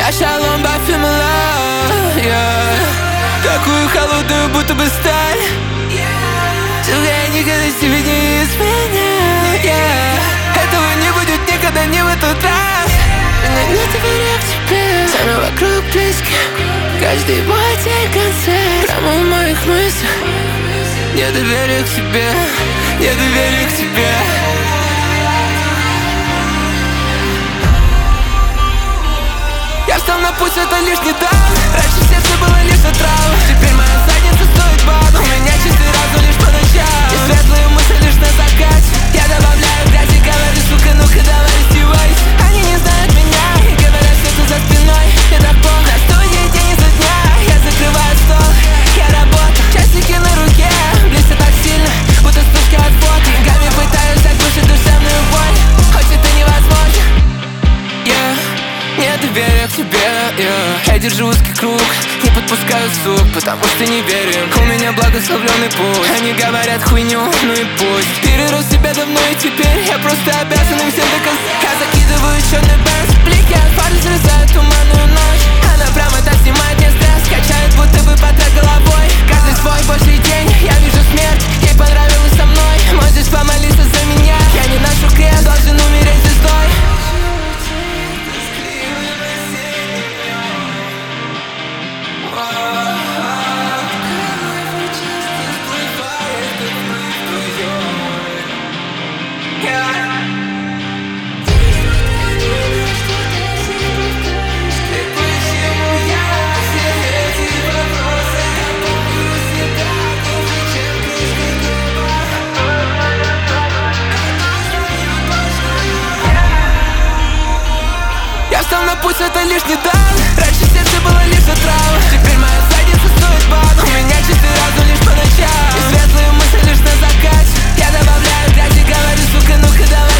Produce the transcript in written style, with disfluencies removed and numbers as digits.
Шалом бафимла, такую холодную, будто бы сталь. Сука, я никогда себе не изменяю. Этого не будет никогда, не в этот раз. Но нет доверия к тебе, сами вокруг близких. Каждый мой день концерт, прямо в моих мыслях. Нет доверия к себе, нет доверия к тебе. Я встал на путь, это лишь недавно. Раньше сердце было лишь отравой. Теперь моя задница стоит бан. У меня чистый разум лишь по ночам. И светлые мысли лишь на закате. Я добавляю грязи, говорю, сука, ну-ка давай раздевайся. Они не знают меня и говорят что-то за спиной. И так плохо, на студии день изо дня. Я закрываю стол, я работаю. Часики на руке, близко так сильно, будто вспышки от фото. Деньгами пытаюсь заглушить душевную боль, хоть это невозможно. Нет доверия к тебе, я держу узкий круг, не подпускаю сук, потому что не верю. У меня благословленный путь. Они говорят хуйню, ну и пусть. Перерос себя давно и теперь я просто обязан им всем до конца. Я закидываю черный бенз, блики от фар разрезают туманную ночь. Она прямо так снимает мне стресс, качает будто бы под головой. Каждый свой божий день, я вижу смерть, ей понравилось со мной. Можешь помолиться за меня, я не ношу крест, должен умереть звездой. Я встал на путь, это лишь недавно. Раньше сердце было лишь отравой. Теперь моя задница стоит бан. У меня чистый разум лишь по ночам. И светлые мысли лишь на закате. Я добавляю грязи, говорю, сука, ну-ка давай.